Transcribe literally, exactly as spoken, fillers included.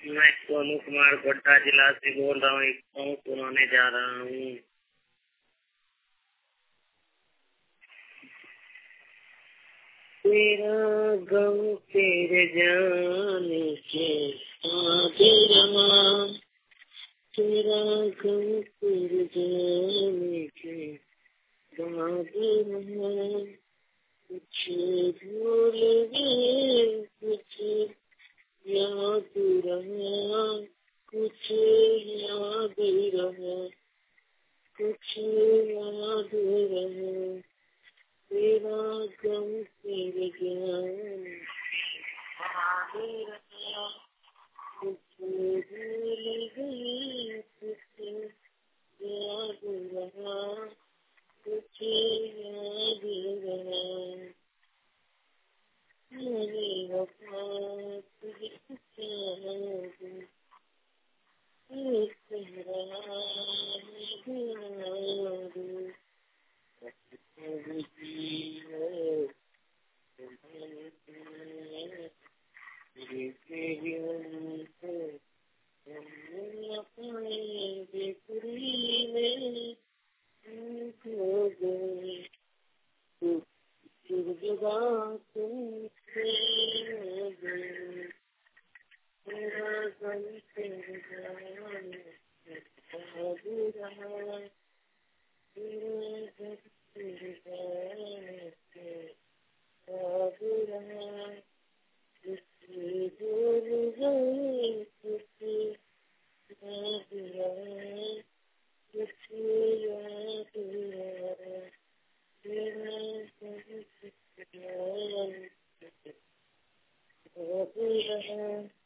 मैं सोनू कुमार गोड्डा जिला से बोल रहा हूँ। एक सॉन्ग सुनाने जा रहा हूँ। तेरा गम तेरे जाने के आगे रहा, तेरा गम तेरे जाने के आगे रहा, कुछ भूल गए कुछ याद रहा, कुछ याद रहा, कुछ याद रहा, तेरा गम तेरे ज्ञान आगे रहा, कुछ भूल गए कुछ याद रहा, कुछ याद रहा, मेरी वफा तुझे याद एक तेरा याद Yeah.